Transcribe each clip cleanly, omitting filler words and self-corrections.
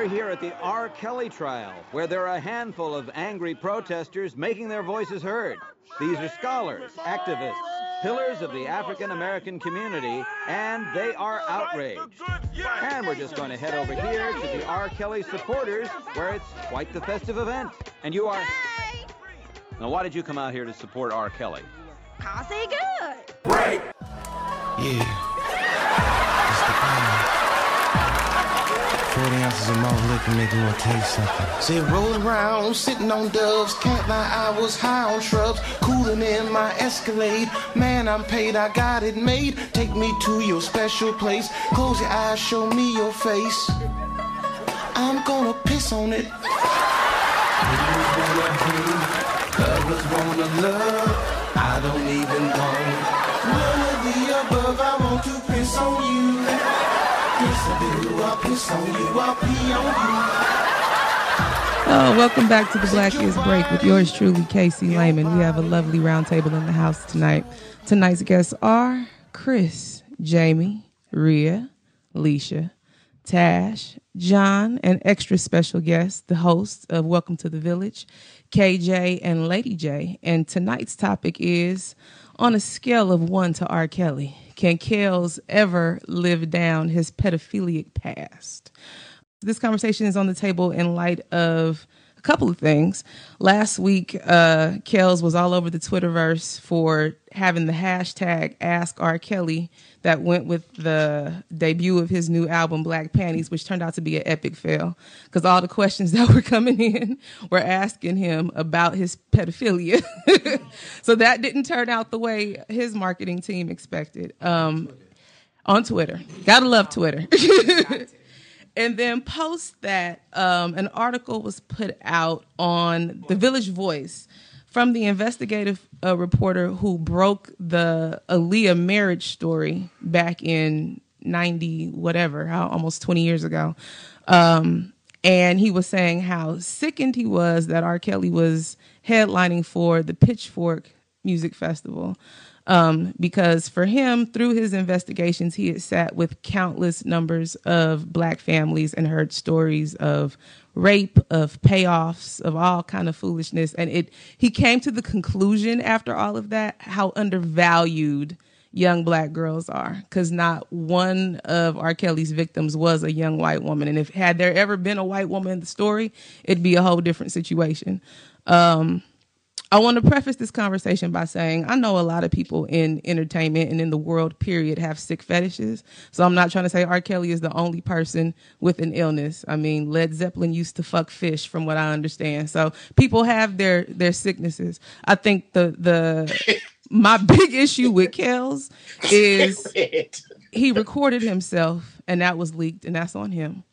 are here at the R. Kelly trial, where there are a handful of angry protesters making their voices heard. These are scholars, activists, pillars of the African-American community, and they are outraged. And we're just going to head over here to the R. Kelly supporters, where it's quite the festive event. And you are... Hey! Now, why did you come out here to support R. Kelly? 'Cause he good. Break! Yeah. It's the kind. 40 ounces of malt liquor make you want to taste something. Say, roll around, sitting on doves. Can't lie, I was high on shrubs. Cooling in my Escalade. Man, I'm paid, I got it made. Take me to your special place. Close your eyes, show me your face. I'm gonna piss on it. Haters wanna hate, lovers wanna love. I don't even know. None of the above, I want to piss on you. Yes, I do. I'll piss on you. I'll pee on you. Oh, welcome back to the Black is Break with yours truly, Casey Lehman. We have a lovely round table in the house tonight. Tonight's guests are Chris, Jamie, Rhea, Leisha, Tash, John, and extra special guest, the host of Welcome to the Village, KJ and Lady J. And tonight's topic is, on a scale of 1 to R. Kelly, can Kells ever live down his pedophilic past? This conversation is on the table in light of a couple of things. Last week, Kells was all over the Twitterverse for having the hashtag Ask R. Kelly that went with the debut of his new album, Black Panties, which turned out to be an epic fail because all the questions that were coming in were asking him about his pedophilia. So that didn't turn out the way his marketing team expected. On Twitter. Gotta love Twitter. And then post that, an article was put out on the Village Voice from the investigative reporter who broke the Aaliyah marriage story back in 90, whatever, almost 20 years ago. And he was saying how sickened he was that R. Kelly was headlining for the Pitchfork Music Festival. Because for him, through his investigations, he had sat with countless numbers of black families and heard stories of rape, of payoffs, of all kind of foolishness. And he came to the conclusion after all of that, how undervalued young black girls are, because not one of R. Kelly's victims was a young white woman. And if had there ever been a white woman in the story, it'd be a whole different situation. I want to preface this conversation by saying I know a lot of people in entertainment and in the world, period, have sick fetishes. So I'm not trying to say R. Kelly is the only person with an illness. I mean, Led Zeppelin used to fuck fish, from what I understand. So people have their sicknesses. I think my big issue with Kells is he recorded himself, and that was leaked, and that's on him.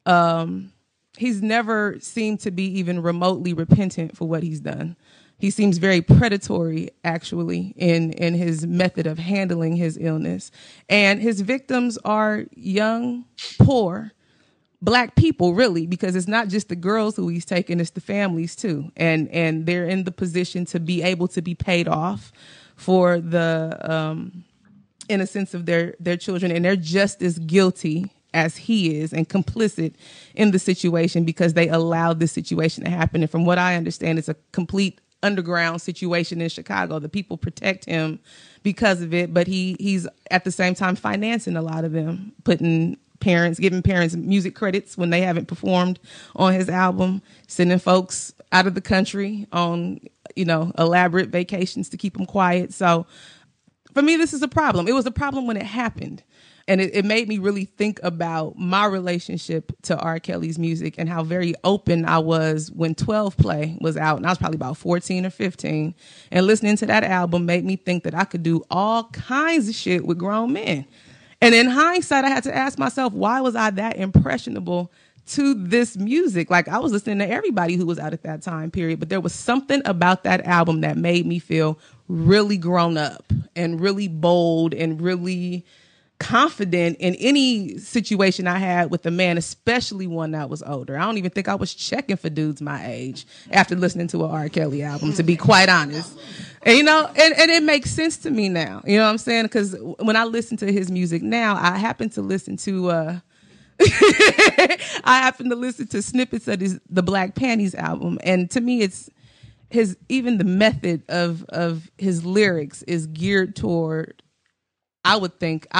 He's never seemed to be even remotely repentant for what he's done. He seems very predatory, actually, in his method of handling his illness. And his victims are young, poor, black people, really, because it's not just the girls who he's taking, it's the families, too. And they're in the position to be able to be paid off for the innocence of their children. And they're just as guilty as he is and complicit in the situation because they allowed this situation to happen. And from what I understand, it's a complete underground situation in Chicago. The people protect him because of it, but he's at the same time financing a lot of them, giving parents music credits when they haven't performed on his album, sending folks out of the country on, elaborate vacations to keep them quiet. So for me, this is a problem. It was a problem when it happened. And it made me really think about my relationship to R. Kelly's music and how very open I was when 12 Play was out. And I was probably about 14 or 15. And listening to that album made me think that I could do all kinds of shit with grown men. And in hindsight, I had to ask myself, why was I that impressionable to this music? Like, I was listening to everybody who was out at that time period. But there was something about that album that made me feel really grown up and really bold and really confident in any situation I had with a man, especially one that was older. I don't even think I was checking for dudes my age after listening to an R. Kelly album, to be quite honest. And, and it makes sense to me now. You know what I'm saying? Because when I listen to his music now, I happen to listen to I happen to listen to snippets of the Black Panties album, and to me, it's even the method of his lyrics is geared toward. I would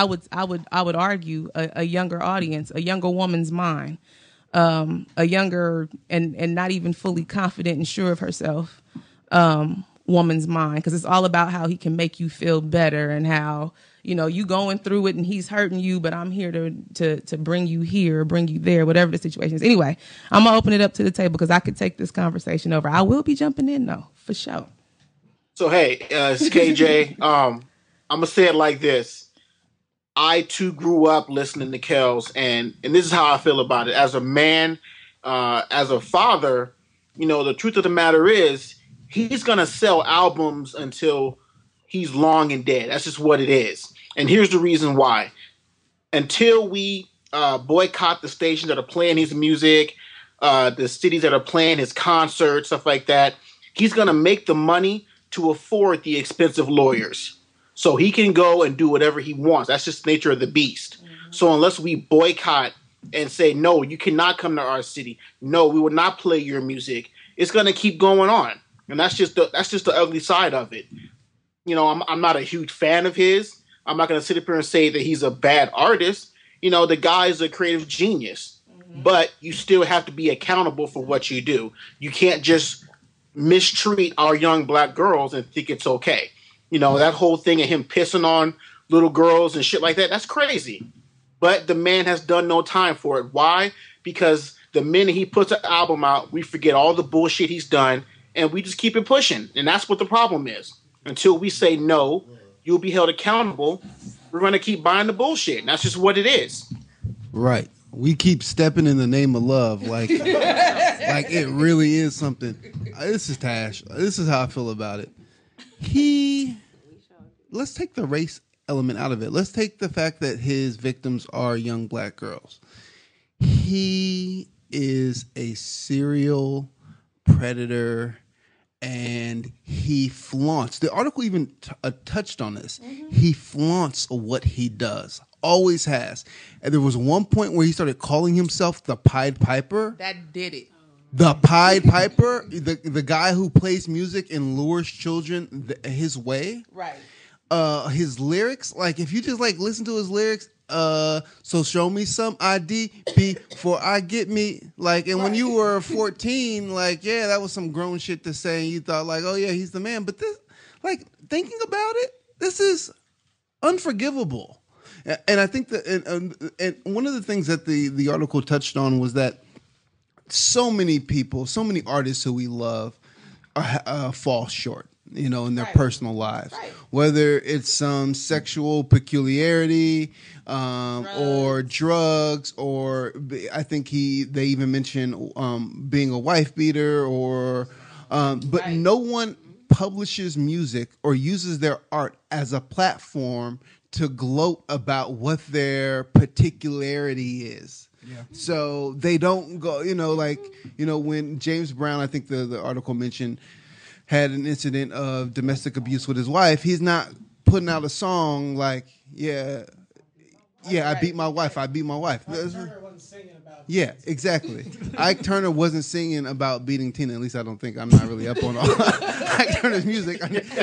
argue a younger audience, a younger woman's mind, a younger and not even fully confident and sure of herself woman's mind, because it's all about how he can make you feel better and how, you going through it and he's hurting you, but I'm here to bring you here, bring you there, whatever the situation is. Anyway, I'm gonna open it up to the table because I could take this conversation over. I will be jumping in though, for sure. So hey, it's KJ. I'm gonna say it like this. I too grew up listening to Kells, and this is how I feel about it. As a man, as a father, the truth of the matter is he's gonna sell albums until he's long and dead. That's just what it is. And here's the reason why. Until we boycott the stations that are playing his music, the cities that are playing his concerts, stuff like that, he's gonna make the money to afford the expensive lawyers. So he can go and do whatever he wants. That's just the nature of the beast. Mm-hmm. So unless we boycott and say, no, you cannot come to our city. No, we will not play your music. It's going to keep going on. And that's just the ugly side of it. I'm not a huge fan of his. I'm not going to sit up here and say that he's a bad artist. The guy is a creative genius. Mm-hmm. But you still have to be accountable for what you do. You can't just mistreat our young black girls and think it's okay. That whole thing of him pissing on little girls and shit like that, that's crazy. But the man has done no time for it. Why? Because the minute he puts an album out, we forget all the bullshit he's done, and we just keep it pushing. And that's what the problem is. Until we say no, you'll be held accountable, we're going to keep buying the bullshit. And that's just what it is. Right. We keep stepping in the name of love. Like it really is something. This is Tash. This is how I feel about it. Let's take the race element out of it. Let's take the fact that his victims are young black girls. He is a serial predator, and he flaunts. The article even touched on this. Mm-hmm. He flaunts what he does. Always has. And there was one point where he started calling himself the Pied Piper. That did it. The Pied Piper, the guy who plays music and lures children his way. Right. His lyrics, like if you just listen to his lyrics, so show me some ID before I get me. And when you were 14, that was some grown shit to say, and you thought oh yeah, he's the man. But this, thinking about it, this is unforgivable. And I think that, and one of the things that the article touched on was that so many people, so many artists who we love fall short, in their personal lives, whether it's some sexual peculiarity, or drugs, or I think they even mentioned being a wife beater, or but no one publishes music or uses their art as a platform to gloat about what their particularity is. Yeah. So they don't go, when James Brown, I think the article mentioned, had an incident of domestic abuse with his wife, he's not putting out a song I beat my wife. Ike Turner wasn't singing about Yeah, exactly. Ike Turner wasn't singing about beating Tina. At least I don't think. I'm not really up on all Ike Turner's music.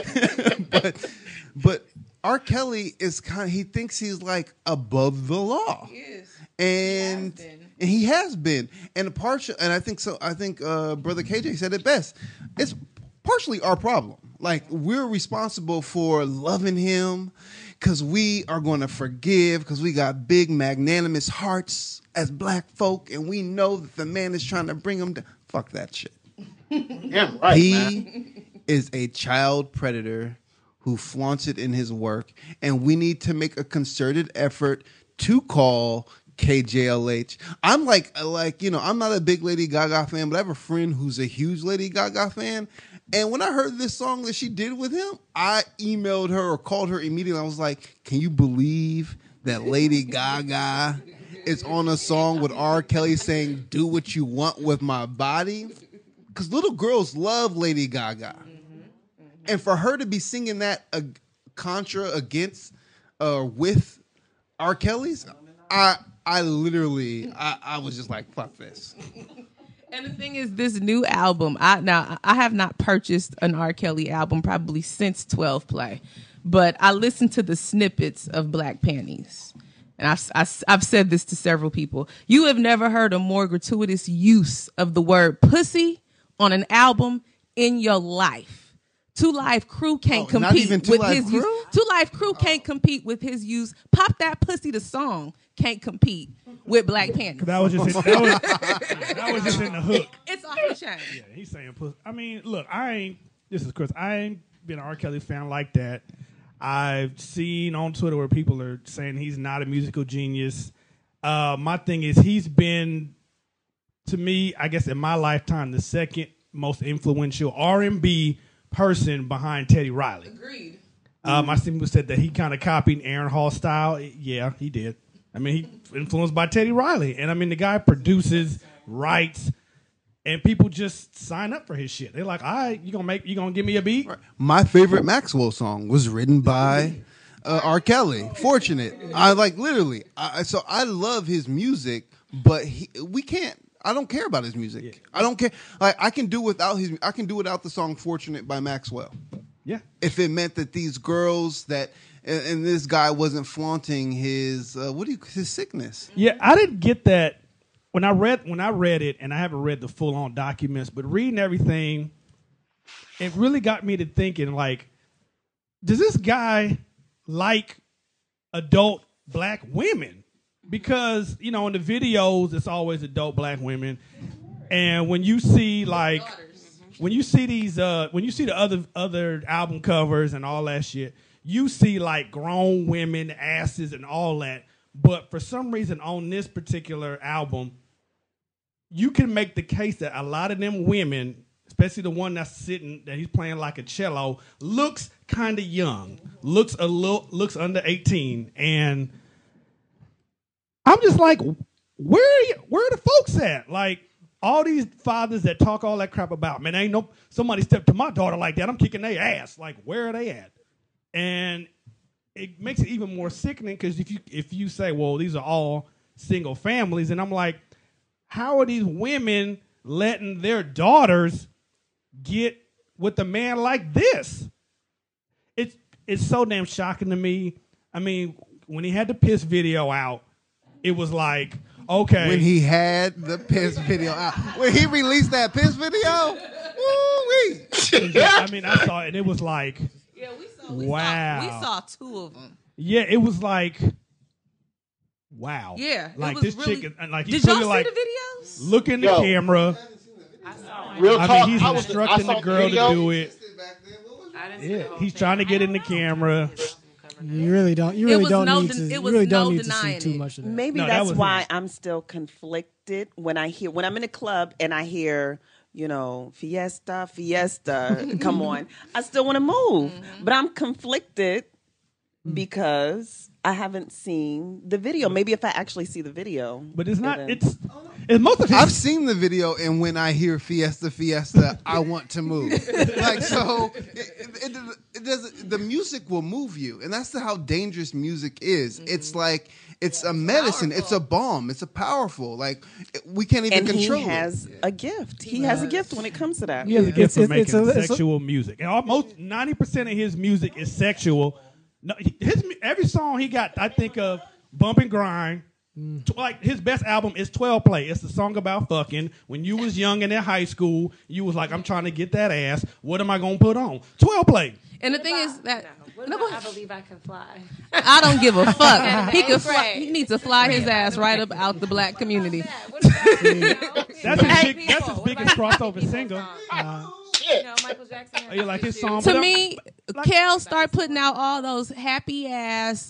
But R. Kelly is he thinks he's above the law. He is. And he has been. And I think so. I think Brother KJ said it best. It's partially our problem. We're responsible for loving him because we are going to forgive, because we got big magnanimous hearts as black folk, and we know that the man is trying to bring them down. Fuck that shit. Yeah, right. He is a child predator who flaunts it in his work, and we need to make a concerted effort to call KJLH. I'm I'm not a big Lady Gaga fan, but I have a friend who's a huge Lady Gaga fan. And when I heard this song that she did with him, I emailed her or called her immediately. I was like, can you believe that Lady Gaga is on a song with R. Kelly saying, do what you want with my body? Because little girls love Lady Gaga. And for her to be singing that contra against with R. Kelly's, I literally, I was just like, fuck this. And the thing is, this new album, I have not purchased an R. Kelly album probably since 12 Play, but I listened to the snippets of Black Panties. And I've said this to several people. You have never heard a more gratuitous use of the word pussy on an album in your life. Two Live Crew can't compete with his use. Two Live Crew can't compete with his use. Pop That Pussy, the song, can't compete with Black Panties. That was just in the hook. It's off the chain. Yeah, he's saying pussy. I mean, look, this is Chris. I ain't been an R. Kelly fan like that. I've seen on Twitter where people are saying he's not a musical genius. My thing is he's been, to me, I guess in my lifetime, the second most influential R&B person behind Teddy Riley. Agreed. My people said that he kind of copied Aaron Hall style. Yeah, he did. I mean, he influenced by Teddy Riley. And I mean, the guy produces, writes, and people just sign up for his shit. They're like, all right, you gonna give me a beat? Right. My favorite Maxwell song was written by R. Kelly. Fortunate. I like literally. So I love his music, but I don't care about his music. Yeah. I don't care. Like I can do without the song "Fortunate" by Maxwell. Yeah. If it meant that these girls and this guy wasn't flaunting his his sickness. Yeah, I didn't get that when I read it, and I haven't read the full on documents, but reading everything, it really got me to thinking, like, does this guy like adult black women? Because, in the videos, it's always adult black women. And when you see when you see the other album covers and all that shit, you see like grown women, asses and all that. But for some reason on this particular album, you can make the case that a lot of them women, especially the one that he's playing like a cello, looks kind of young, looks under 18. And I'm just like, where are the folks at? Like, all these fathers that talk all that crap about, man, ain't somebody step to my daughter like that, I'm kicking their ass. Like, where are they at? And it makes it even more sickening because if you say, well, these are all single families, and I'm like, how are these women letting their daughters get with a man like this? It's so damn shocking to me. I mean, when he had the piss video out, it was like, okay. When he had the piss video out. When he released that piss video, woo-wee. I mean, I saw it, and it was like, Yeah, we saw two of them. Yeah, it was like, wow. Yeah, like it was this really, chick, like did y'all see like, the videos? look in the camera. Real talk. I mean, he's instructing the girl to do it. Yeah, he's trying to get in the camera. You really don't. You really don't need to see too much of that. Maybe that's why I'm still conflicted when I'm in a club and I hear, fiesta, come on. I still want to move, but I'm conflicted because I haven't seen the video. Maybe if I actually see the video. But it's not, it's most of his. I've seen the video, and when I hear fiesta, I want to move. Like, so it does, the music will move you. And that's how dangerous music is. Mm-hmm. It's like, it's a medicine. Powerful. It's a balm. It's a powerful, like, we can't even control it. And he has a gift. He has a gift when it comes to that. He has a gift for making sexual music. And almost 90% of his music is sexual. No, every song he got, I think of Bump and Grind. Like his best album is 12 Play. It's the song about fucking. When you was young and in high school, you was like, I'm trying to get that ass. What am I gonna put on? 12 Play. And the thing is that I Believe I Can Fly. I don't give a fuck. He could fly. He needs to fly his ass right up out the black community. That's his biggest crossover single. Michael Jackson. You like his song? To me, Kel start putting out all those happy ass,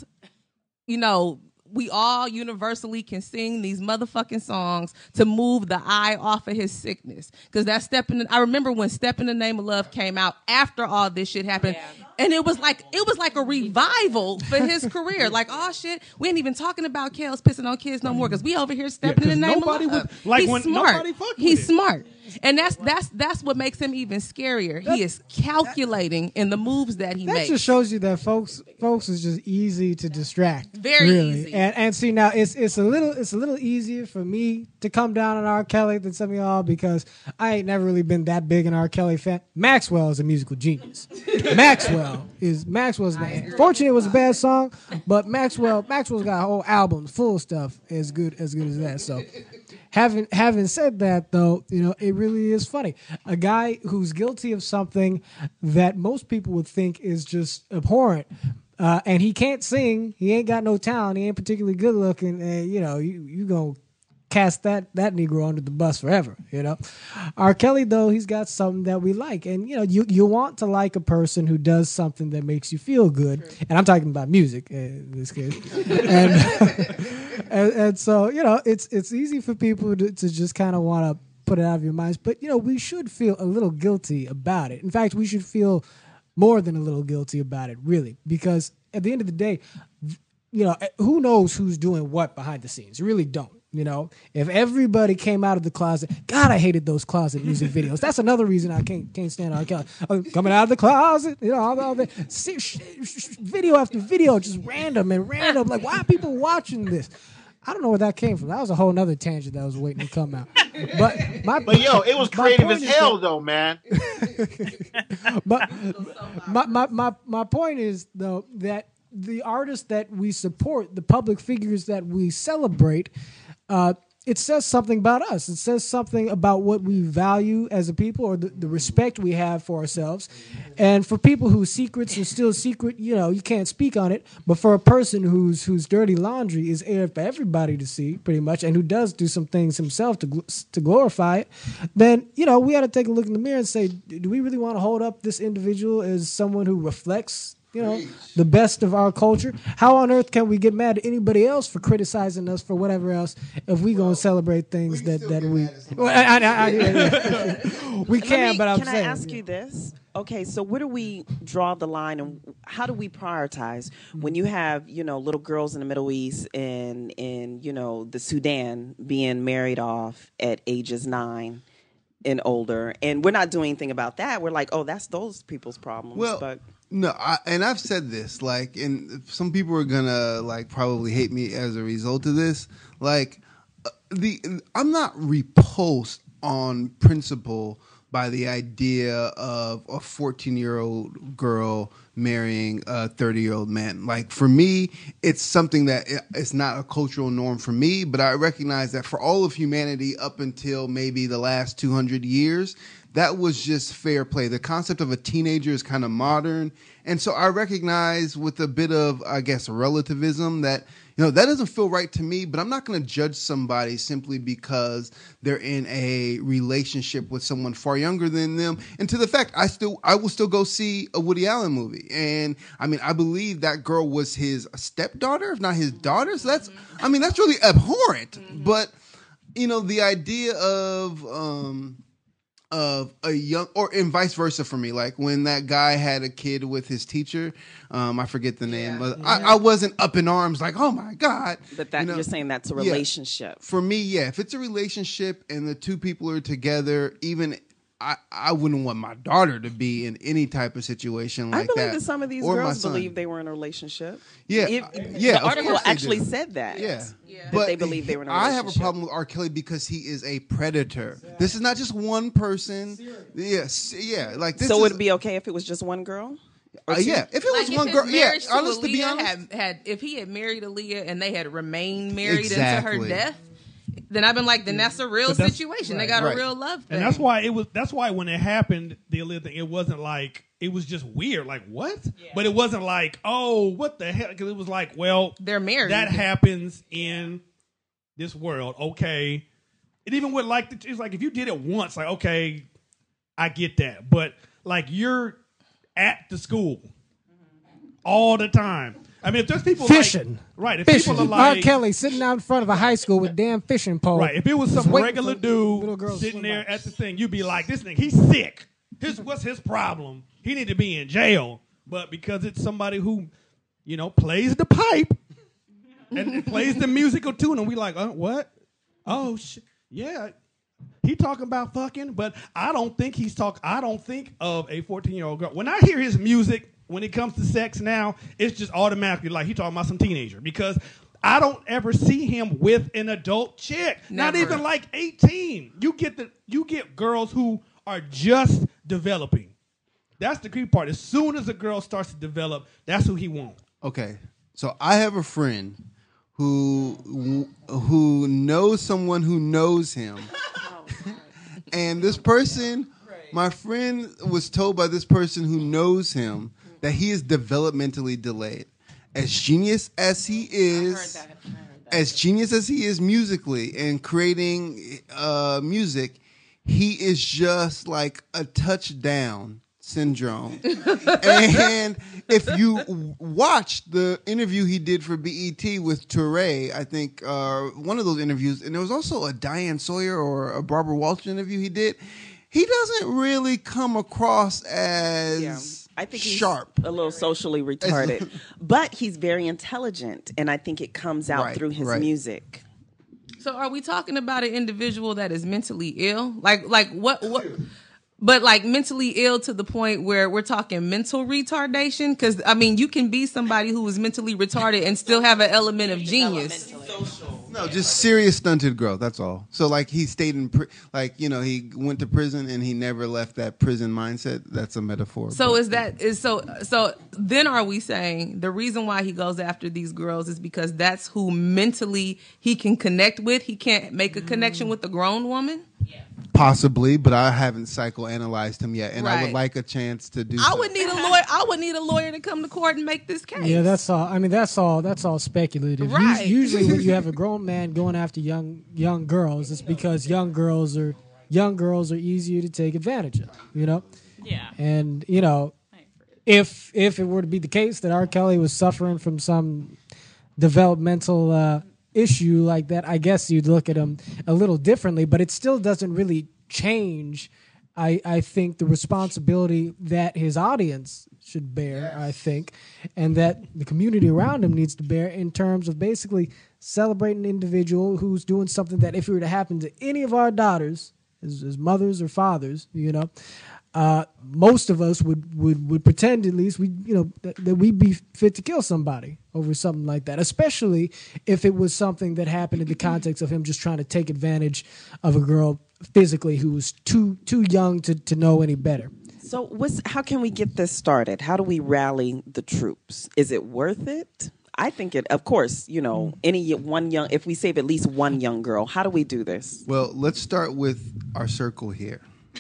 we all universally can sing these motherfucking songs to move the eye off of his sickness. Because I remember when Step in the Name of Love came out after all this shit happened. Yeah. And it was like a revival for his career. Like, oh shit, we ain't even talking about Kel's pissing on kids no more because we over here stepping in the name of love. He's smart. He's smart. And that's what makes him even scarier. He is calculating in the moves that he makes. That just shows you that folks is just easy to distract. Very easy. And see, now it's a little easier for me to come down on R. Kelly than some of y'all because I ain't never really been that big an R. Kelly fan. Maxwell is a musical genius. Maxwell's man. Fortunately, it was a bad song, but Maxwell's got a whole album full of stuff as good as that. So, having said that, though, it really is funny. A guy who's guilty of something that most people would think is just abhorrent, and he can't sing, he ain't got no talent, he ain't particularly good looking, and you gonna cast that Negro under the bus forever, R. Kelly, though, he's got something that we like. And, you want to like a person who does something that makes you feel good. And I'm talking about music in this case. and so, it's easy for people to just kind of want to put it out of your minds. But, we should feel a little guilty about it. In fact, we should feel more than a little guilty about it, really. Because at the end of the day, who knows who's doing what behind the scenes? You really don't. If everybody came out of the closet, God, I hated those closet music videos. That's another reason I can't stand R. Kelly. Coming out of the closet, all the video after video, just random. Like, why are people watching this? I don't know where that came from. That was a whole nother tangent that was waiting to come out. But it was creative as hell, though, man. But my point is, though, that the artists that we support, the public figures that we celebrate, it says something about us. It says something about what we value as a people, or the respect we have for ourselves. And for people whose secrets are still secret, you can't speak on it. But for a person whose dirty laundry is aired for everybody to see, pretty much, and who does do some things himself to glorify it, then we ought to take a look in the mirror and say, do we really want to hold up this individual as someone who reflects the best of our culture? How on earth can we get mad at anybody else for criticizing us for whatever else if we gonna celebrate things that we? We can, but I'm saying. Can I ask you this? Okay, so where do we draw the line, and how do we prioritize when you have little girls in the Middle East and in the Sudan being married off at ages 9 and older, and we're not doing anything about that? We're like, oh, that's those people's problems. Well, but no, and I've said this, and some people are gonna probably hate me as a result of this. I'm not repulsed on principle by the idea of a 14-year-old girl marrying a 30-year-old man. For me, it's something that it's not a cultural norm for me, but I recognize that for all of humanity up until maybe the last 200 years, that was just fair play. The concept of a teenager is kind of modern. And so I recognize with a bit of, I guess, relativism that, that doesn't feel right to me, but I'm not going to judge somebody simply because they're in a relationship with someone far younger than them. And to the fact, I will still go see a Woody Allen movie. And I believe that girl was his stepdaughter, if not his daughter. So that's really abhorrent. But, the idea of a young, and vice versa for me. When that guy had a kid with his teacher, I forget the name, but I wasn't up in arms oh my God. But you're saying that's a relationship. For me, if it's a relationship and the two people are together, even I wouldn't want my daughter to be in any type of situation like that. I believe that some of these girls believe they were in a relationship. The article actually said that. But they believe they were in a relationship. I have a problem with R. Kelly because he is a predator. This is not just one person. So would it be okay if it was just one girl? If it was one girl, honestly, to be honest, if he had married Aaliyah and they had remained married into her death, then I've been then that's a real situation. They got a real love thing. And that's why when it happened, the Aaliyah thing, it wasn't it was just weird. What? Yeah. But it wasn't oh, what the hell? Because it was well, they're married. That happens in this world. Okay. It even would it's if you did it once, okay, I get that. But you're at the school all the time. If there's people fishing, right? If fishing. people are R. Kelly sitting out in front of a high school with damn fishing pole. Right. If it was some regular dude sitting there at the thing, you'd be like, this thing, he's sick. What's his problem? He need to be in jail. But because it's somebody who, plays the pipe and plays the musical tune, and we what? Oh shit, yeah. He talking about fucking, but I don't think I don't think of a 14-year-old girl. When I hear his music, when it comes to sex now, it's just automatically like he talking about some teenager because I don't ever see him with an adult chick. Never. Not even like 18. You get girls who are just developing. That's the creepy part. As soon as a girl starts to develop, that's who he wants. Okay, so I have a friend who knows someone who knows him, and this person, my friend, was told by this person who knows him that he is developmentally delayed. As genius as he is, as genius as he is musically and creating music, he is just like a touchdown syndrome. And if you watch the interview he did for BET with Touré, I think one of those interviews, and there was also a Diane Sawyer or a Barbara Walters interview he did, he doesn't really come across as I think sharp. He's a little socially retarded, but he's very intelligent, and I think it comes out through his music. So are we talking about an individual that is mentally ill? Like what but like mentally ill to the point where we're talking mental retardation? Because, I mean, you can be somebody who is mentally retarded and still have an element of genius. No, just serious stunted growth. That's all. So, like, he stayed in, he went to prison and he never left that prison mindset. That's a metaphor. So so then are we saying the reason why he goes after these girls is because that's who mentally he can connect with? He can't make a connection with a grown woman? Yeah. Possibly, but I haven't psychoanalyzed him yet, and I would like a chance to do. I would need a lawyer. I would need a lawyer to come to court and make this case. Yeah, that's all. I mean, that's all speculative. Right. Usually, when you have a grown man going after young girls, it's because young girls are easier to take advantage of. You know. Yeah. And if it were to be the case that R. Kelly was suffering from some developmental issue like that, I guess you'd look at him a little differently, but it still doesn't really change, I think, the responsibility that his audience should bear, I think, and that the community around him needs to bear in terms of basically celebrating an individual who's doing something that if it were to happen to any of our daughters, as mothers or fathers, most of us would pretend, at least, that we'd be fit to kill somebody over something like that, especially if it was something that happened in the context of him just trying to take advantage of a girl physically who was too young to know any better. So how can we get this started? How do we rally the troops? Is it worth it? I think it, of course, if we save at least one young girl, how do we do this? Well, let's start with our circle here.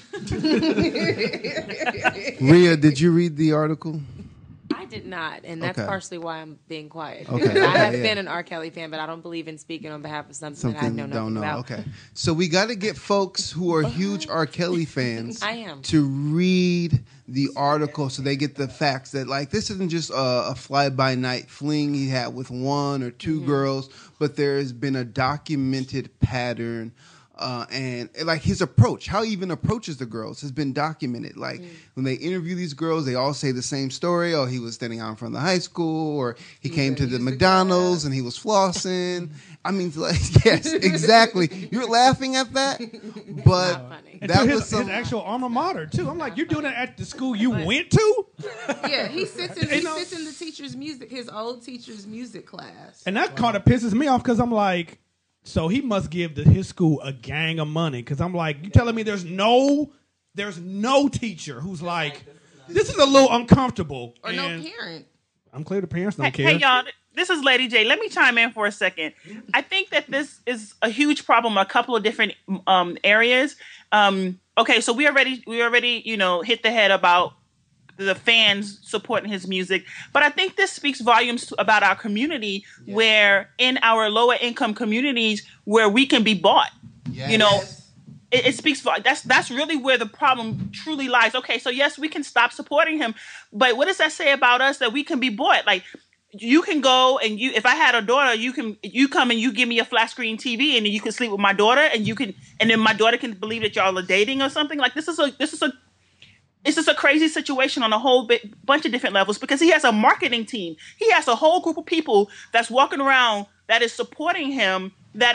Rhea, did you read the article? I did not, and that's partially why I'm being quiet. Okay. I have been an R. Kelly fan, but I don't believe in speaking on behalf of something that I know nothing about. Okay, so we got to get folks who are huge R. Kelly fans to read the article so they get the facts that, like, this isn't just a fly-by-night fling he had with one or two girls, but there has been a documented pattern. And like his approach, how he even approaches the girls has been documented. Like when they interview these girls, they all say the same story. Oh, he was standing out in front of the high school, or he came to the McDonald's and he was flossing. I mean, like, yes, exactly. You're laughing at that, but that was his actual alma mater too. I'm like, you're doing that at the school you went to? Yeah, he sits in the teacher's music, his old teacher's music class, and that kind of pisses me off because I'm like. So he must give his school a gang of money because I'm like, you telling me there's no teacher who's like, this is a little uncomfortable. Or no parent. I'm clear the parents don't care. Hey, y'all, this is Lady J. Let me chime in for a second. I think that this is a huge problem in a couple of different areas. Okay, so we already hit the head about the fans supporting his music. But I think this speaks volumes about our community, where in our lower income communities where we can be bought. Yes. It speaks for that's really where the problem truly lies. Okay, so yes, we can stop supporting him, but what does that say about us that we can be bought? Like, you can go and if I had a daughter, you come and you give me a flat screen TV and you can sleep with my daughter and then my daughter can believe that y'all are dating or something. Like, this is a crazy situation on a whole bunch of different levels, because he has a marketing team. He has a whole group of people that's walking around that is supporting him, that is,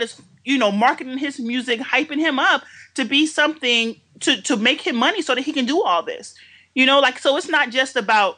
marketing his music, hyping him up to be something to make him money so that he can do all this. So it's not just about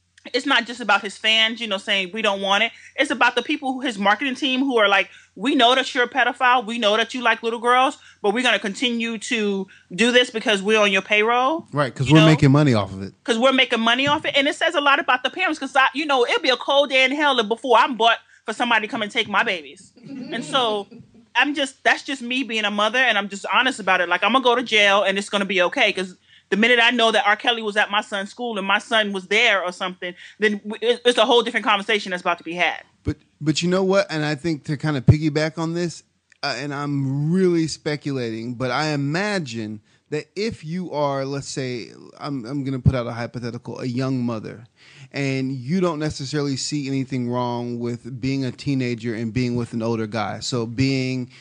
his fans, saying we don't want it. It's about the people, his marketing team, who are like, we know that you're a pedophile. We know that you like little girls, but we're going to continue to do this because we're on your payroll. Right, because we're making money off of it. Because we're making money off it. And it says a lot about the parents because, it'd be a cold day in hell before I'm bought for somebody to come and take my babies. And so that's just me being a mother, and I'm just honest about it. Like, I'm going to go to jail and it's going to be okay because the minute I know that R. Kelly was at my son's school and my son was there or something, then it's a whole different conversation that's about to be had. But you know what? And I think to kind of piggyback on this, and I'm really speculating, but I imagine that if you are, let's say, I'm going to put out a hypothetical, a young mother, and you don't necessarily see anything wrong with being a teenager and being with an older guy. So being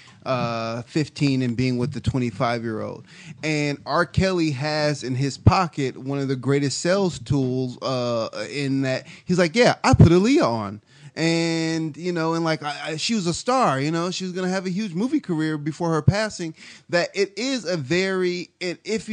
15 and being with the 25-year-old. And R. Kelly has in his pocket one of the greatest sales tools in that he's like, yeah, I put Aaliyah on. And, she was a star, she was going to have a huge movie career before her passing. That it is a very, if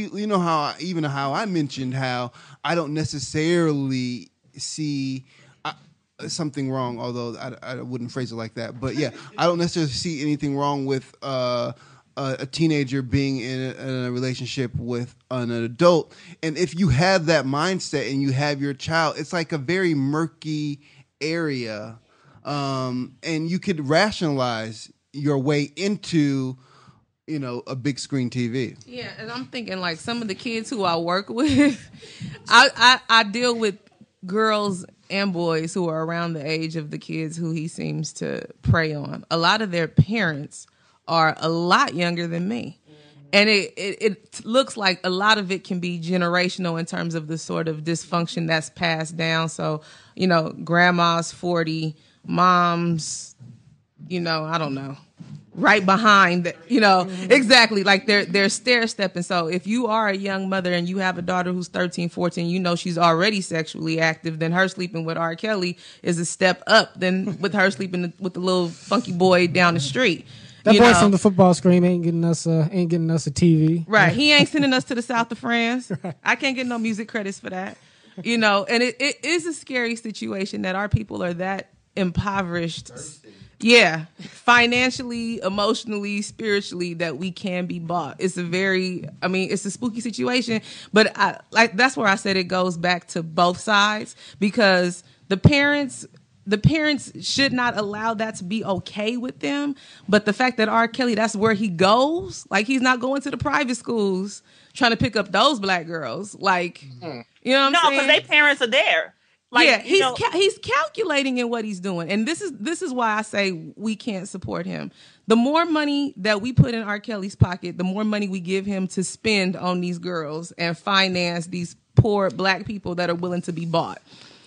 how I mentioned how I don't necessarily see something wrong, although I wouldn't phrase it like that. But yeah, I don't necessarily see anything wrong with a teenager being in a relationship with an adult. And if you have that mindset and you have your child, it's like a very murky area, and you could rationalize your way into a big screen TV. Yeah, and I'm thinking like some of the kids who I work with, I deal with girls and boys who are around the age of the kids who he seems to prey on. A lot of their parents are a lot younger than me. And it looks like a lot of it can be generational in terms of the sort of dysfunction that's passed down. So, grandma's 40, mom's, I don't know, right behind, exactly. Like they're stair-stepping. So if you are a young mother and you have a daughter who's 13, 14, she's already sexually active, then her sleeping with R. Kelly is a step up than with her sleeping with the little funky boy down the street. That boy from the football screen ain't getting us a TV. Right. He ain't sending us to the south of France. Right. I can't get no music credits for that. And it is a scary situation that our people are that impoverished. Thirsty. Yeah. Financially, emotionally, spiritually, that we can be bought. It's a spooky situation. But that's where I said it goes back to both sides, because the parents should not allow that to be okay with them. But the fact that R. Kelly, that's where he goes. Like, he's not going to the private schools trying to pick up those black girls. Like, you know what I'm saying? No, because their parents are there. Like, yeah, he's calculating in what he's doing. And this is why I say we can't support him. The more money that we put in R. Kelly's pocket, the more money we give him to spend on these girls and finance these poor black people that are willing to be bought.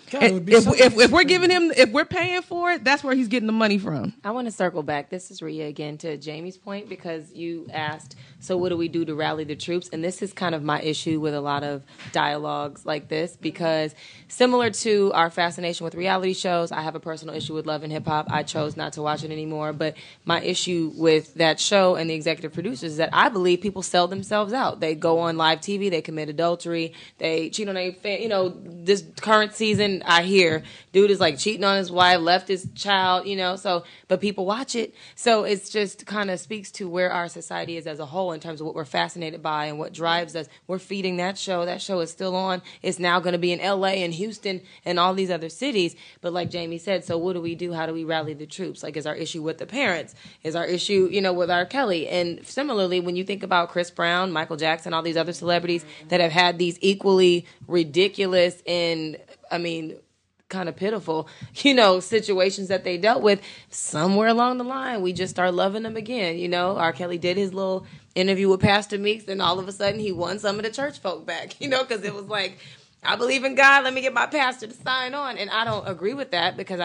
If we're giving him, if we're paying for it, that's where he's getting the money from. I want to circle back. This is Rhea again to Jamie's point, because you asked, so what do we do to rally the troops? And this is kind of my issue with a lot of dialogues like this, because similar to our fascination with reality shows, I have a personal issue with Love and Hip Hop. I chose not to watch it anymore. But my issue with that show and the executive producers is that I believe people sell themselves out. They go on live TV, they commit adultery, they cheat on their this current season, I hear dude is like cheating on his wife, left his child, but people watch it. So it's just kind of speaks to where our society is as a whole in terms of what we're fascinated by and what drives us. We're feeding that show. That show is still on. It's now going to be in LA and Houston and all these other cities. But like Jamie said, so what do we do? How do we rally the troops? Like, is our issue with the parents? Is our issue, with R. Kelly? And similarly, when you think about Chris Brown, Michael Jackson, all these other celebrities that have had these equally ridiculous and kind of pitiful, situations that they dealt with, somewhere along the line, we just start loving them again. R. Kelly did his little interview with Pastor Meeks, and all of a sudden he won some of the church folk back, because it was like, I believe in God, let me get my pastor to sign on. And I don't agree with that, because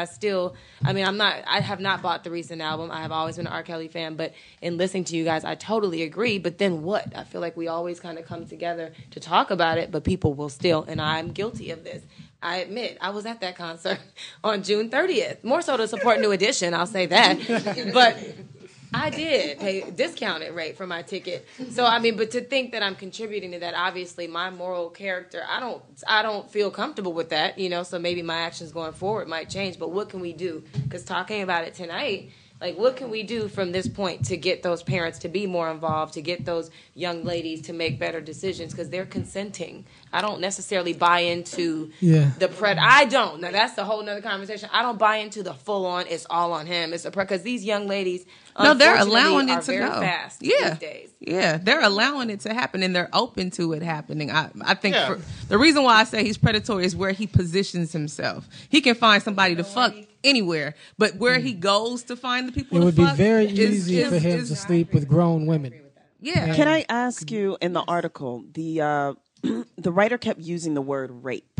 I have not bought the recent album. I have always been an R. Kelly fan, but in listening to you guys, I totally agree. But then what? I feel like we always kind of come together to talk about it, but people will still, and I'm guilty of this. I admit, I was at that concert on June 30th. More so to support New Edition, I'll say that. I did pay discounted rate for my ticket. So I mean, but to think that I'm contributing to that, obviously my moral character, I don't feel comfortable with that, you know. So maybe my actions going forward might change. But what can we do? Because talking about it tonight, like, what can we do from this point to get those parents to be more involved, to get those young ladies to make better decisions because they're consenting. I don't necessarily buy into the I don't. Now, that's a whole nother conversation. I don't buy into the full-on, it's all on him. It's a because these young ladies, no, they're allowing it to very go fast these days. Yeah, they're allowing it to happen, and they're open to it happening. I think the reason why I say he's predatory is where he positions himself. He can find somebody to fuck anywhere, but where he goes to find the people it would to fuck be very easy for him to sleep with grown women. Yeah. Can I ask you, in the article, the writer kept using the word rape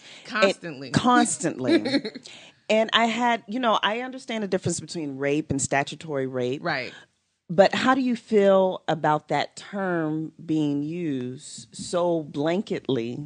constantly. And I had, I understand the difference between rape and statutory rape. Right. But how do you feel about that term being used so blanketly?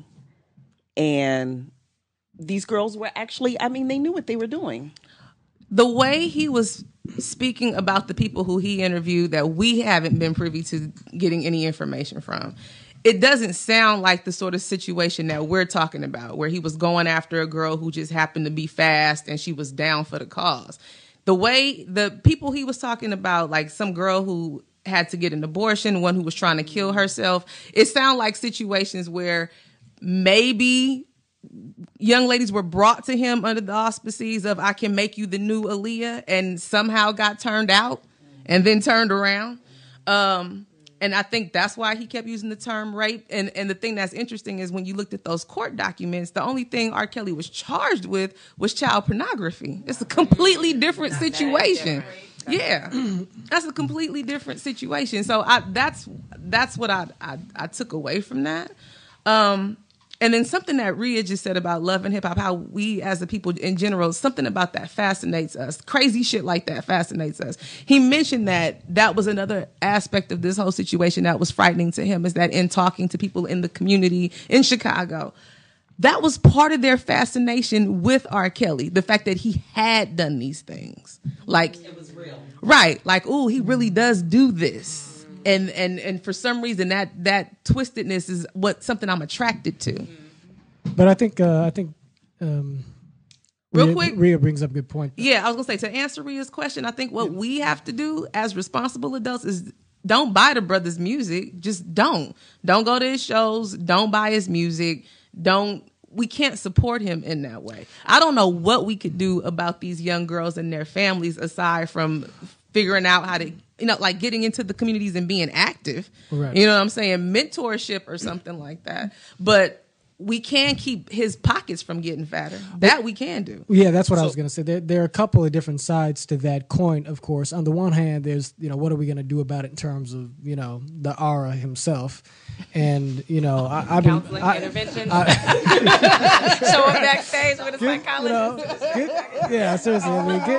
And these girls were actually, they knew what they were doing. The way he was speaking about the people who he interviewed that we haven't been privy to getting any information from, it doesn't sound like the sort of situation that we're talking about, where he was going after a girl who just happened to be fast and she was down for the cause. The way the people he was talking about, like some girl who had to get an abortion, one who was trying to kill herself, it sounded like situations where maybe young ladies were brought to him under the auspices of I can make you the new Aaliyah, and somehow got turned out and then turned around. And I think that's why he kept using the term rape. And the thing that's interesting is when you looked at those court documents, the only thing R. Kelly was charged with was child pornography. It's a completely different situation. Yeah, that's a completely different situation. So that's what I took away from that. And then something that Rhea just said about love and hip hop, how we as a people in general, something about that fascinates us. Crazy shit like that fascinates us. He mentioned that was another aspect of this whole situation that was frightening to him, is that in talking to people in the community in Chicago, that was part of their fascination with R. Kelly. The fact that he had done these things. Like, it was real. Right. Like, ooh, he really does do this. And for some reason that twistedness is something I'm attracted to. But I think real quick, Rhea brings up a good point. Yeah, I was gonna say, to answer Rhea's question, I think what we have to do as responsible adults is don't buy the brother's music. Just don't go to his shows. Don't buy his music. We can't support him in that way. I don't know what we could do about these young girls and their families aside from figuring out how to, like getting into the communities and being active. Right. You know what I'm saying? Mentorship or something like that. But we can keep his pockets from getting fatter. That we can do. Yeah, that's what I was going to say. There are a couple of different sides to that coin, of course. On the one hand, there's, what are we going to do about it in terms of, the aura himself. And, I've been... Counseling, intervention. Show up backstage with a psychologist. Seriously.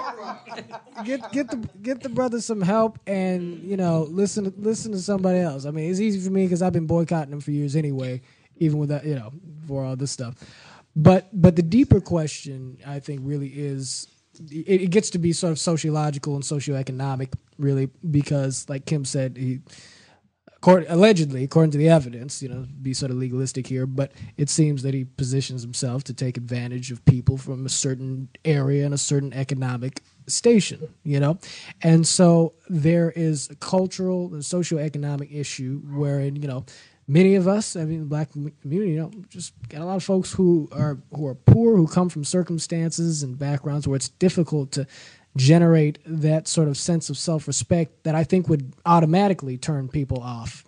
Get the brother some help and, listen to somebody else. I mean, it's easy for me because I've been boycotting him for years anyway, even with that, for all this stuff. But the deeper question, I think, really is, it gets to be sort of sociological and socioeconomic, really, because, like Kim said, allegedly, according to the evidence, be sort of legalistic here, but it seems that he positions himself to take advantage of people from a certain area and a certain economic station, And so there is a cultural and socioeconomic issue wherein, many of us, the black community, just got a lot of folks who are poor, who come from circumstances and backgrounds where it's difficult to generate that sort of sense of self-respect that I think would automatically turn people off,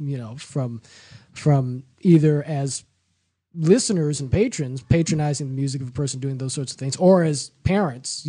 from either as listeners and patrons patronizing the music of a person doing those sorts of things, or as parents,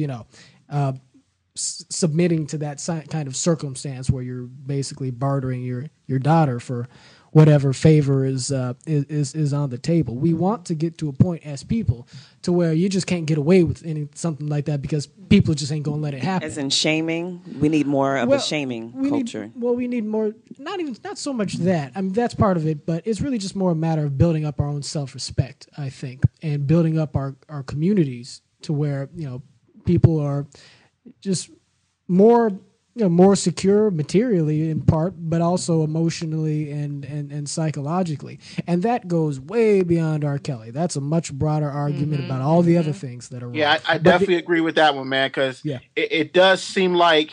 submitting to that kind of circumstance where you're basically bartering your daughter for whatever favor is on the table. We want to get to a point as people to where you just can't get away with something like that because people just ain't gonna let it happen. As in shaming, we need more of a shaming culture. We need more. Not so much that. I mean, that's part of it, but it's really just more a matter of building up our own self-respect, I think, and building up our communities to where people are just more more secure materially in part, but also emotionally and psychologically. And that goes way beyond R. Kelly. That's a much broader argument about all the other things that are wrong. Yeah, I definitely agree with that one, man, because it does seem like,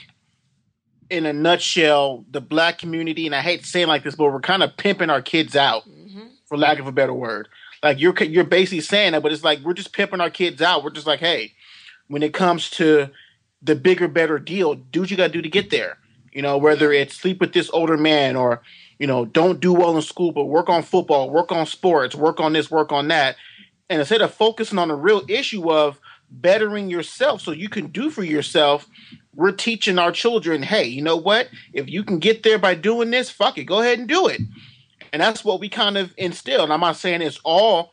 in a nutshell, the black community, and I hate saying like this, but we're kind of pimping our kids out, for lack of a better word. Like, you're basically saying that, but it's like we're just pimping our kids out. We're just like, hey, when it comes to the bigger, better deal, do what you got to do to get there. You know, whether it's sleep with this older man or, you know, don't do well in school, but work on football, work on sports, work on this, work on that. And instead of focusing on the real issue of bettering yourself so you can do for yourself, we're teaching our children, hey, you know what? If you can get there by doing this, fuck it, go ahead and do it. And that's what we kind of instill. And I'm not saying it's all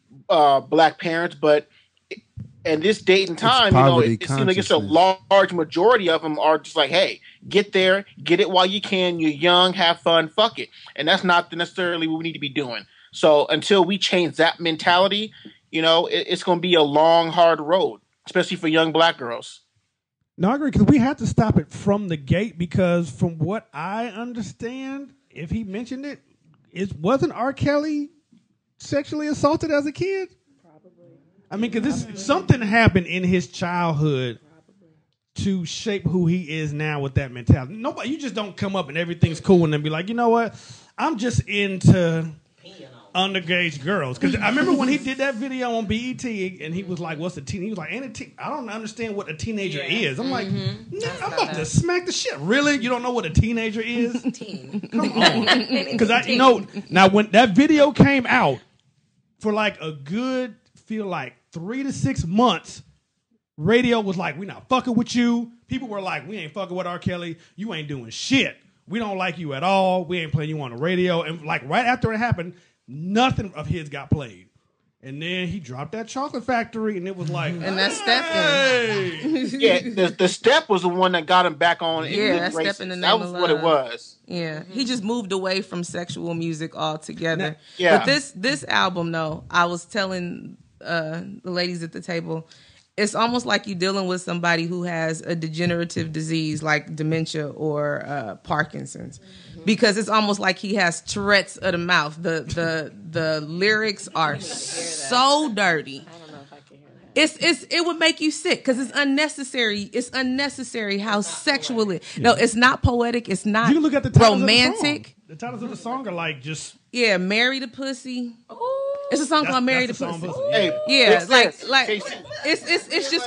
black parents, but in this date and time, you know, it seems like it's a large majority of them are just like, hey, get there, get it while you can. You're young, have fun, fuck it. And that's not necessarily what we need to be doing. So until we change that mentality, you know, it's going to be a long, hard road, especially for young black girls. No, I agree, because we have to stop it from the gate, because from what I understand, if he mentioned it, wasn't R. Kelly sexually assaulted as a kid? I mean, because something happened in his childhood to shape who he is now with that mentality. Nobody, you just don't come up and everything's cool and then be like, you know what? I'm just into underage girls. Because I remember when he did that video on BET and he was like, "What's a teen?" He was like, I don't understand what a teenager is. I'm like, I'm about to smack the shit. Really? You don't know what a teenager is? Come on. Because now when that video came out, for like a good, feel like 3 to 6 months, radio was like, we not fucking with you. People were like, we ain't fucking with R. Kelly. You ain't doing shit. We don't like you at all. We ain't playing you on the radio. And like right after it happened, nothing of his got played. And then he dropped that Chocolate Factory, and it was like, and that step in. Yeah, the step was the one that got him back on. Yeah, that step in the name that was of what it was. Yeah, he just moved away from sexual music altogether. Yeah. But this album, though, I was telling the ladies at the table, it's almost like you're dealing with somebody who has a degenerative disease like dementia or Parkinson's, because it's almost like he has Tourette's of the mouth. The lyrics are so dirty. I don't know if I can hear that. It would make you sick because it's unnecessary. It's unnecessary how sexual it. No, it's not poetic. It's not you can look at the titles romantic. The titles of the song are like just Marry the Pussy. It's a song called "Marry the Pussy." Hey, Yeah, like it's just.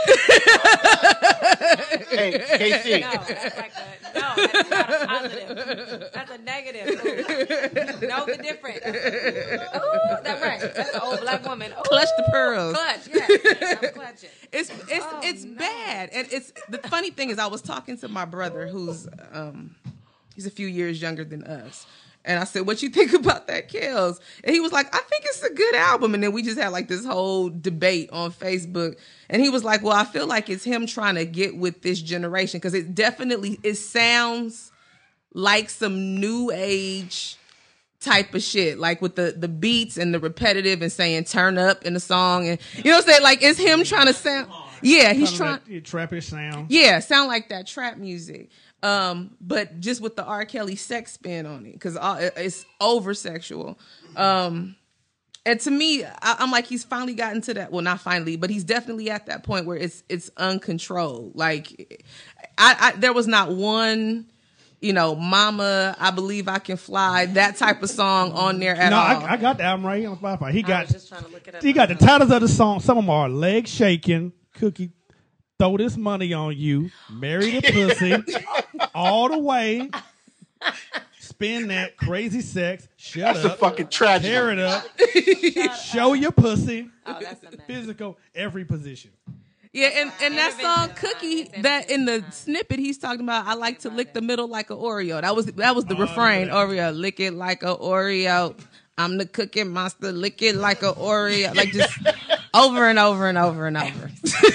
Hey, KC. No, that's not a positive. That's a negative. Ooh. Know the difference. Ooh, that's right. That's an old black woman. Ooh. Clutch the pearls. Clutch, yes. I'm clutching. It's bad, and it's the funny thing is I was talking to my brother who's he's a few years younger than us. And I said, "What you think about that, Kels?" And he was like, "I think it's a good album." And then we just had like this whole debate on Facebook. And he was like, "Well, I feel like it's him trying to get with this generation because it sounds like some new age type of shit, like with the beats and the repetitive and saying turn up in the song, and you know what I'm saying? Like it's him trying to sound. Yeah, he's trying trappish sound. Yeah, sound like that trap music. But just with the R. Kelly sex spin on it, because it's over sexual. And to me, I'm like, he's finally gotten to that. Well, not finally, but he's definitely at that point where it's uncontrolled. Like, there was not one, Mama, I Believe I Can Fly, that type of song on there at all. I got the album right here on Spotify. He got the titles of the song. Some of them are Leg Shaking, Cookie, Throw This Money on You, Marry the Pussy, All the Way, Spin That, Crazy Sex, Shut That's Up, a fucking tragedy. Tear It Up, Show Your Pussy, that's a mess. Physical, Every Position. Yeah, and that song Cookie, that in the snippet he's talking about, I like to lick the middle like an Oreo. That was the refrain. Oreo, lick it like an Oreo. I'm the cookie monster, lick it like an Oreo. Like just over and over and over and over.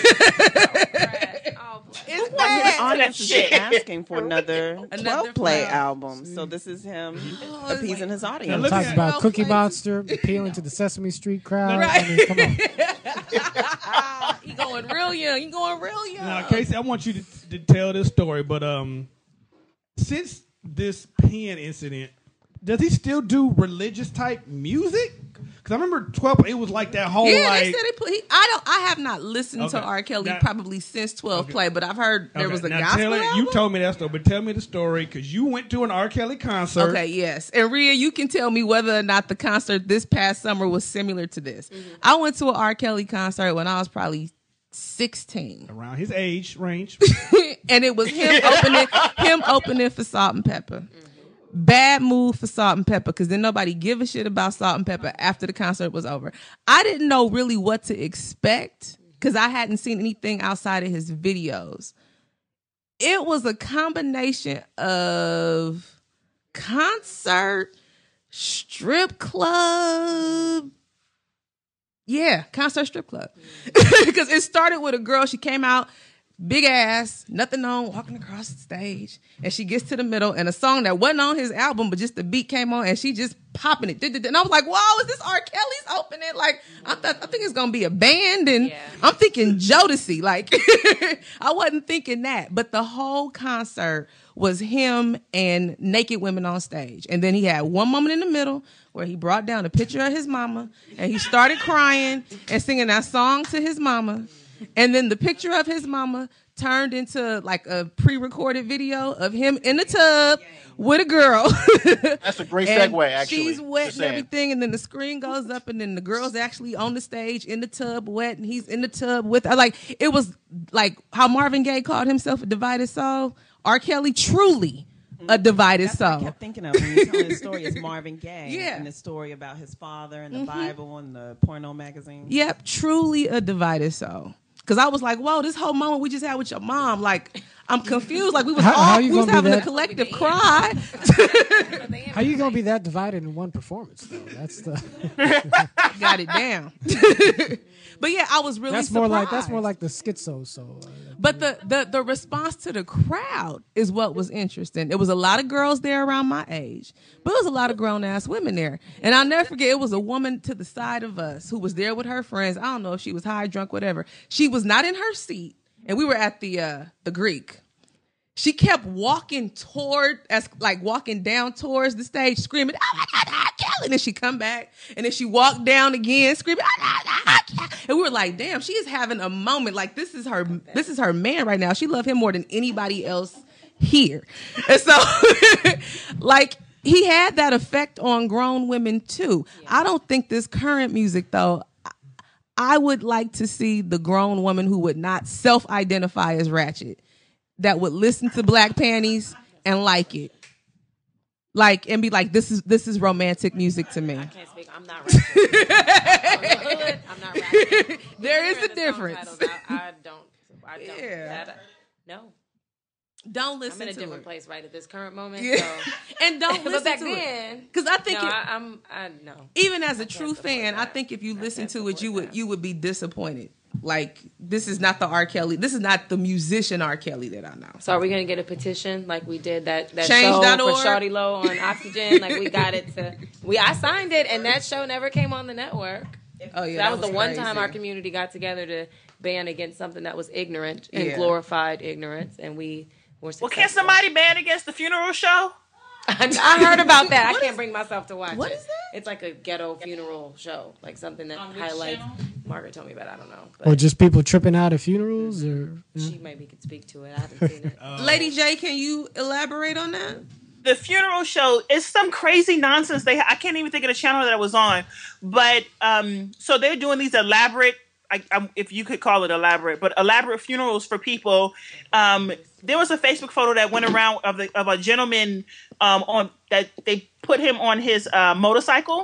It's The bad. audience is asking for another 12 play play. album. So this is him appeasing his audience. Look Talks at- about Cookie Play. Monster appealing to the Sesame Street crowd. Right. I mean, come on. He going real young. He going real young. Now, Casey, I want you to tell this story, but since this pen incident, does he still do religious type music? Because I remember 12, it was like that whole yeah, like. they said they put. I have not listened to R. Kelly probably since 12 Play, but I've heard there was a gospel album. You told me that story, but tell me the story because you went to an R. Kelly concert. Okay, yes, and Rhea, you can tell me whether or not the concert this past summer was similar to this. I went to an R. Kelly concert when I was probably 16, around his age range, and it was him opening for Salt and Pepper. Bad move for Salt and Pepper because then nobody give a shit about Salt and Pepper after the concert was over. I didn't know really what to expect because I hadn't seen anything outside of his videos. It was a combination of concert, strip club. Yeah, concert, strip club. Because it started with a girl. She came out, big ass, nothing on, walking across the stage. And she gets to the middle, and a song that wasn't on his album, but just the beat came on, and she just popping it. And I was like, whoa, is this R. Kelly's opening? Like, I think it's going to be a band, and I'm thinking Jodeci. Like, I wasn't thinking that. But the whole concert was him and naked women on stage. And then he had one moment in the middle where he brought down a picture of his mama, and he started crying and singing that song to his mama. And then the picture of his mama turned into like a pre-recorded video of him in the tub with a girl. That's a great segue, actually. She's wet and everything, and then the screen goes up, and then the girl's actually on the stage in the tub wet, and he's in the tub with her. Like, it was like how Marvin Gaye called himself a divided soul. R. Kelly, truly a divided That's soul. what I kept thinking of when you telling the story is Marvin Gaye. Yeah. And the story about his father and the Bible and the porno magazine. Yep, truly a divided soul. Because I was like, whoa, this whole moment we just had with your mom, like, I'm confused. Like, we was having a collective cry. How you gonna be that divided in one performance, though? That's the got it down. But yeah, I was really surprised. That's more like the schizo. So, but the response to the crowd is what was interesting. There was a lot of girls there around my age, but there was a lot of grown ass women there. And I'll never forget, it was a woman to the side of us who was there with her friends. I don't know if she was high, drunk, whatever. She was not in her seat, and we were at the Greek. She kept walking down towards the stage, screaming, "Oh my God, R. Kelly!" And then she come back, and then she walked down again, screaming, "Oh my God, R. Kelly!" And we were like, "Damn, she is having a moment. Like, this is her man right now. She loved him more than anybody else here." And so, like, he had that effect on grown women too. I don't think this current music though. I would like to see the grown woman who would not self-identify as ratchet, that would listen to Black Panties and like it. Like, and be like, this is romantic music to me. I can't speak. I'm not rapping. I'm not rapping. There is a difference. I don't. Yeah. No. Don't listen to it. I'm in a different place right at this current moment. Yeah. So. And don't listen back to then, it. Because I think no. Even as a true fan, I think if you listen to it, you would be disappointed. Like, this is not the R. Kelly. This is not the musician R. Kelly that I know. So are we going to get a petition like we did that Change.org show for Shawty Low on Oxygen? Like, we got it to... I signed it, and that show never came on the network. Oh, yeah, so that was the one crazy. time our community got together to ban against something that was ignorant and glorified ignorance, and we were successful. Well, can't somebody ban against the funeral show? I heard about that. I can't bring myself to watch it. What is that? It's like a ghetto funeral show, like something that highlights... Margaret told me about it. I don't know. Or just people tripping out at funerals, or she maybe could speak to it. I haven't seen it. Lady J, can you elaborate on that? The funeral show is some crazy nonsense. I can't even think of the channel that it was on, but so they're doing these elaborate, if you could call it elaborate, but elaborate funerals for people. There was a Facebook photo that went around of a gentleman on that they put him on his motorcycle.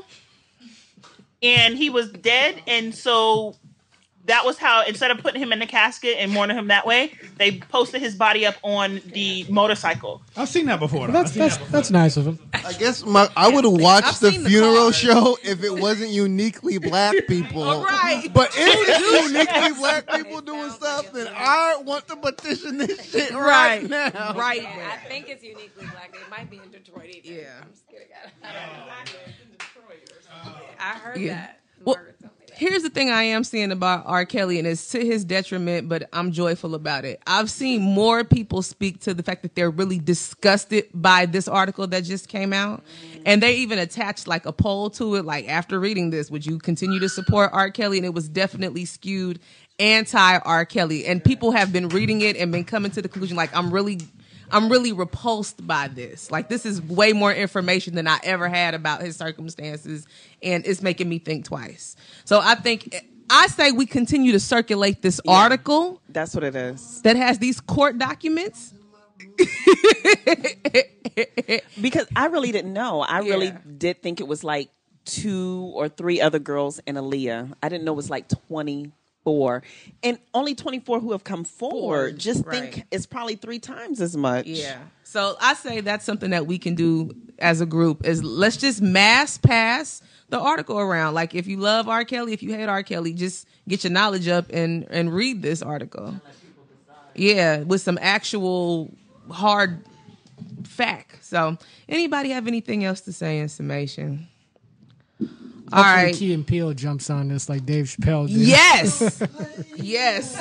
And he was dead, and so that was how, instead of putting him in the casket and mourning him that way, they posted his body up on the motorcycle. I've seen that before. That's nice of him. I guess I would have watched the funeral show if it wasn't uniquely Black people. Right. But if it's uniquely Black people doing stuff, then I want to petition this shit right now. Right. Yeah, I think it's uniquely Black. It might be in Detroit either. Yeah. I'm just kidding. I heard Yeah. that. Well, Margaret told me that. Here's the thing I am seeing about R. Kelly, and it's to his detriment, but I'm joyful about it. I've seen more people speak to the fact that they're really disgusted by this article that just came out. And they even attached like a poll to it, like after reading this, would you continue to support R. Kelly? And it was definitely skewed anti-R. Kelly. And people have been reading it and been coming to the conclusion, like, I'm really repulsed by this. Like, this is way more information than I ever had about his circumstances, and it's making me think twice. So I say we continue to circulate this article. That's what it is. That has these court documents. Because I really didn't know. I really did think it was like 2 or 3 other girls and Aaliyah. I didn't know it was like 24. And only 24 who have come forward. Think it's probably 3 times as much. Yeah. So I say that's something that we can do as a group, is let's just mass pass the article around. Like, if you love R. Kelly, if you hate R. Kelly, just get your knowledge up and read this article. Yeah, with some actual hard fact. So anybody have anything else to say in summation? All right. Key and Peele jumps on this like Dave Chappelle did. Yes. Yes.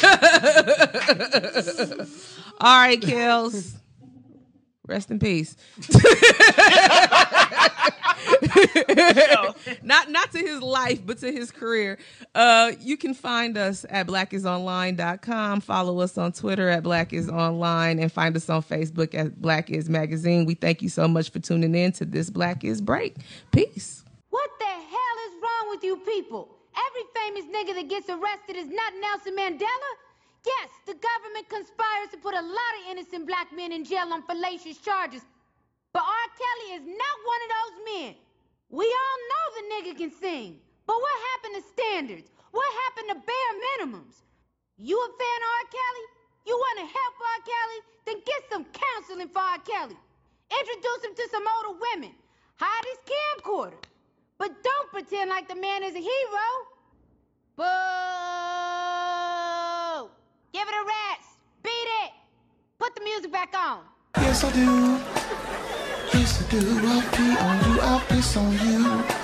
All right, Kels. Rest in peace. Not to his life, but to his career. You can find us at blackisonline.com. Follow us on Twitter at blackisonline, and find us on Facebook at Black Is Magazine. We thank you so much for tuning in to this Black Is Break. Peace. What the hell is wrong with you people? Every famous nigga that gets arrested is not Nelson Mandela. Yes, the government conspires to put a lot of innocent black men in jail on fallacious charges. But R. Kelly is not one of those men. We all know the nigga can sing. But what happened to standards? What happened to bare minimums? You a fan of R. Kelly? You want to help R. Kelly? Then get some counseling for R. Kelly. Introduce him to some older women. Hide his camcorder. But don't pretend like the man is a hero. Boo! Give it a rest. Beat it. Put the music back on. Yes, I do. Yes, I do. I'll pee on you. I'll piss on you.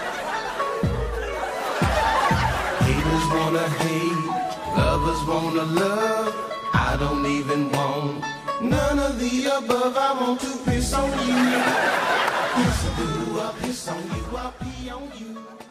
Haters wanna hate. Lovers wanna love. I don't even want none of the above. I want to piss on you. Yes, I do. I'll piss on you. I'll pee on you.